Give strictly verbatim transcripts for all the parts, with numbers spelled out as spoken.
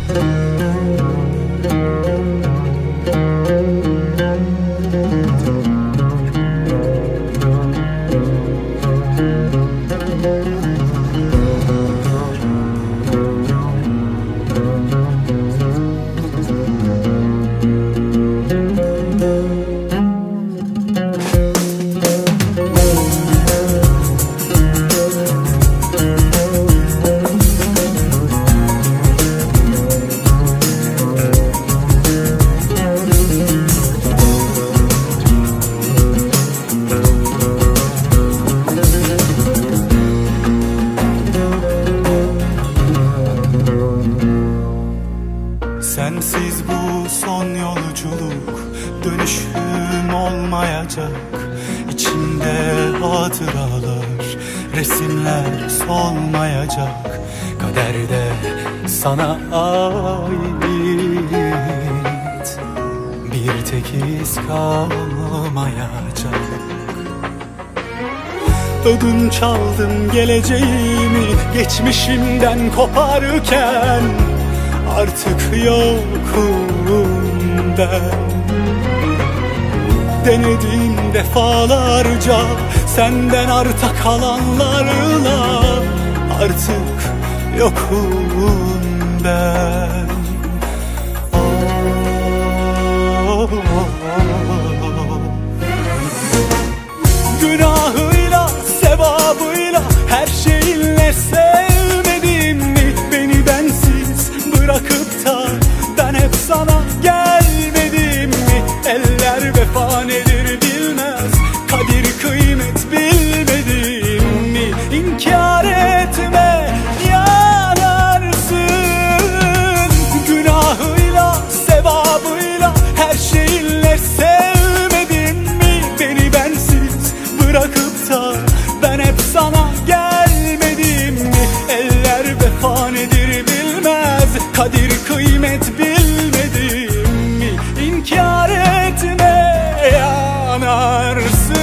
Sensiz bu son yolculuk dönüşüm olmayacak. İçimde hatıralar, resimler solmayacak. Kaderde sana ait bir tek iz kalmayacak. Ödün çaldım geleceğimi geçmişimden koparırken, artık yokum ben. Denedim defalarca senden arta kalanlarla, artık yokum ben. Oh, oh, oh. Günahıyla sevabıyla her şeyinle sevmedin mi beni bensiz bırakıp da ben hep sana gelmedim mi? Eller vefa nedir bilmez, kadir kıymet bilmedim mi? İnkar etme yanarsın. Günahıyla sevabıyla her şeyinle sevmedin mi beni bensiz bırakıp da ben hep sana gelmedim mi? Eller vefa nedir bilmez, kadir kıymet bilmedim mi? İnkar etme yanarsın.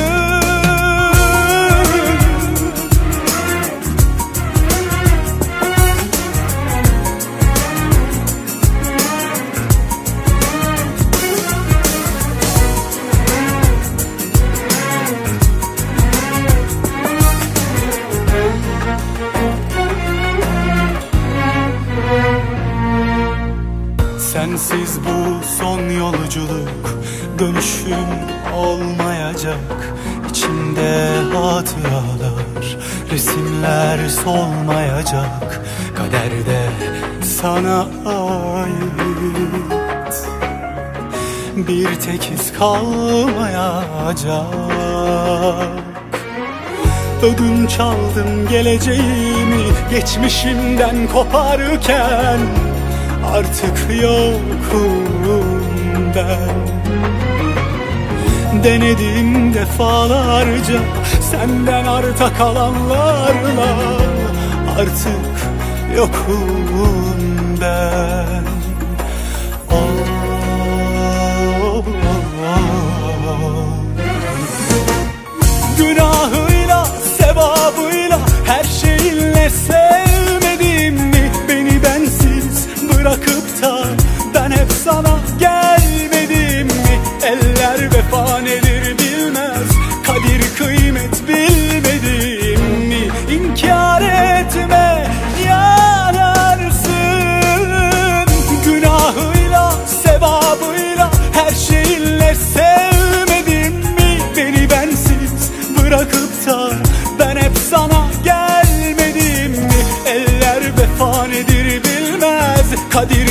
Sensiz bu son yolculuk dönüşüm olmayacak. İçimde hatıralar, resimler solmayacak. Kaderde sana ait bir tek iz kalmayacak. Ödün çaldım geleceğimi geçmişimden koparırken, artık yokum ben. Denedim defalarca senden arta kalanlarla, artık yokum ben. Oh, oh, oh. Günahıyla sevabıyla her şeyinle sevmedim mi beni bensiz bırakıp da ben hep sana gelmedim mi? Eller vefa nedir bilmez, kadir kıymet bilmedim mi? İnkar etme yanarsın. Günahıyla sevabıyla her şeyinle sevmedim mi beni bensiz bırakıp da ben hep sana gelmedim mi? Eller vefa nedir bilmez, kadir